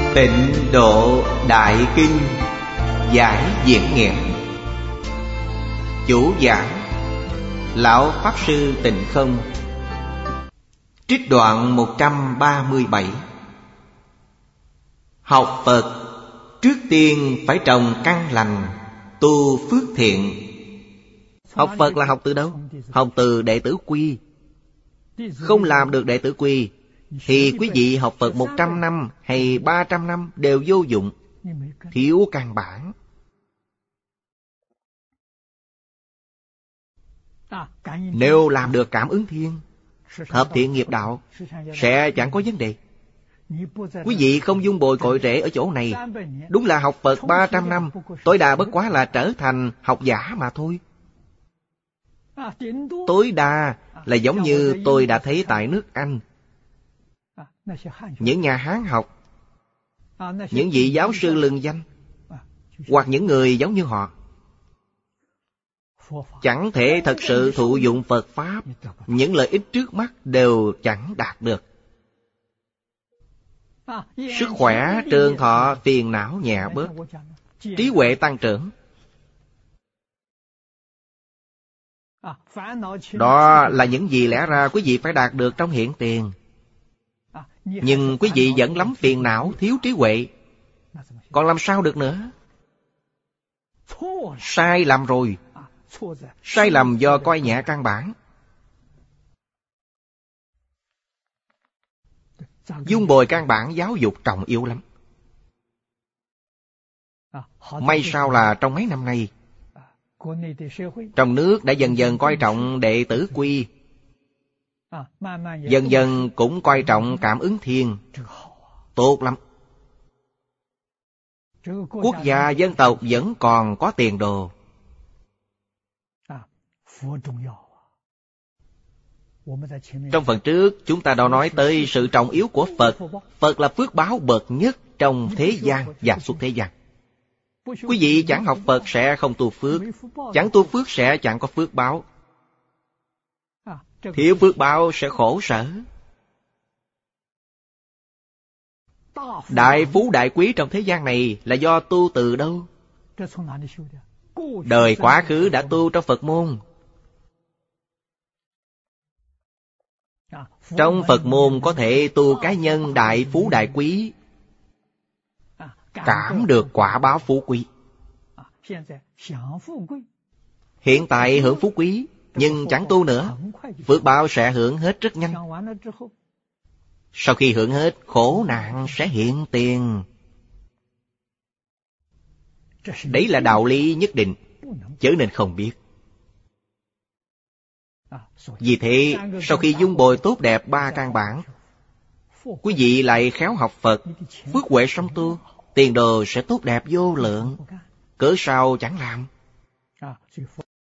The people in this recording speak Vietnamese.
Tịnh Độ Đại Kinh giải diễn nghĩa. Chủ giảng Lão Pháp Sư Tịnh Không. Trích đoạn 137. Học Phật trước tiên phải trồng căn lành, tu phước thiện. Học Phật là học từ đâu? Học từ đệ tử quy. Không làm được đệ tử quy thì quý vị học Phật 100 năm hay 300 năm đều vô dụng, thiếu căn bản. Nếu làm được cảm ứng thiên, hợp thiện nghiệp đạo, sẽ chẳng có vấn đề. Quý vị không dung bồi cội rễ ở chỗ này. Đúng là học Phật 300 năm, tối đa bất quá là trở thành học giả mà thôi. Tối đa là giống như tôi đã thấy tại nước Anh. Những nhà Hán học, những vị giáo sư lừng danh, hoặc những người giống như họ, chẳng thể thật sự thụ dụng Phật Pháp. Những lợi ích trước mắt đều chẳng đạt được. Sức khỏe, trường thọ, phiền não nhẹ bớt, trí huệ tăng trưởng. Đó là những gì lẽ ra quý vị phải đạt được trong hiện tiền. Nhưng quý vị vẫn lắm phiền não, thiếu trí huệ, còn làm sao được nữa? Sai lầm rồi. Sai lầm do coi nhẹ căn bản. Dung bồi căn bản giáo dục trọng yếu lắm. May sao là trong mấy năm nay, trong nước đã dần dần coi trọng đệ tử quy, dần dần cũng coi trọng cảm ứng thiên. Tốt lắm. Quốc gia dân tộc vẫn còn có tiền đồ. Trong phần trước chúng ta đã nói tới sự trọng yếu của Phật. Phật là phước báo bậc nhất trong thế gian và suốt thế gian. Quý vị chẳng học Phật sẽ không tu phước, chẳng tu phước sẽ chẳng có phước báo. Thiếu phước báo sẽ khổ sở. Đại phú đại quý trong thế gian này là do tu từ đâu? Đời quá khứ đã tu trong Phật môn. Trong Phật môn có thể tu cá nhân đại phú đại quý, cảm được quả báo phú quý. Hiện tại hưởng phú quý, nhưng chẳng tu nữa, phước báo sẽ hưởng hết rất nhanh. Sau khi hưởng hết, khổ nạn sẽ hiện tiền. Đấy là đạo lý nhất định, chớ nên không biết. Vì thế, sau khi dung bồi tốt đẹp ba căn bản, quý vị lại khéo học Phật, phước huệ song tu, tiền đồ sẽ tốt đẹp vô lượng. Cớ sao chẳng làm?